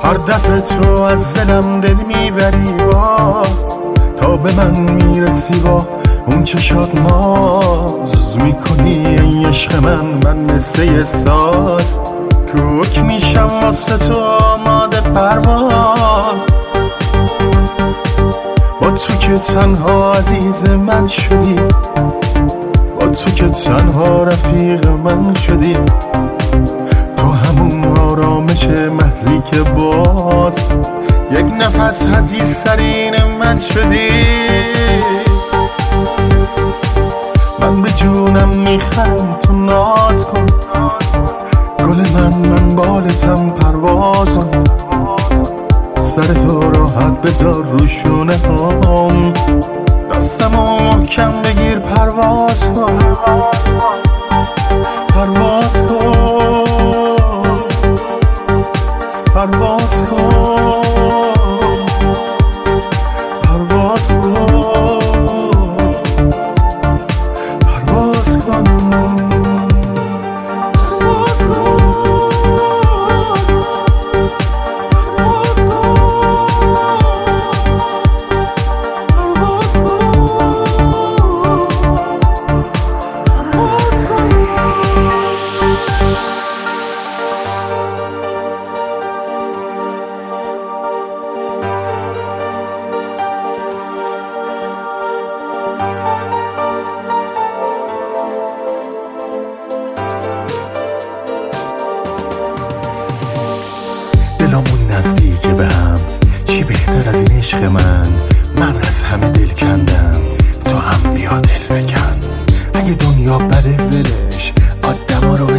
هر دفعه تو از دلم دل میبری باز، تا به من میرسی با اون چشات ناز میکنی ای عشق من مثل یه ساز، کوک میشم واسه تو آماده پرواز. با تو که تنها عزیز من شدی، با تو که تنها رفیق من شدی، تو همون آرامش محضی که باز یک نفس عزیزترین من شدی. من به جونم میخرم تو ناز کن، گل من بالتم پروازم، سر تو راحت بذار رو شونه هم، دستمو محکم بگیر پرواز کن، پرواز کن، پرواز کن، پرواز کن، پرواز کن. دلامون نزدیک به هم، چی بهتر از این عشق من از همه دل کندم، تو هم بیا دل بکن. اگه دنیا بده ولش، آدما رو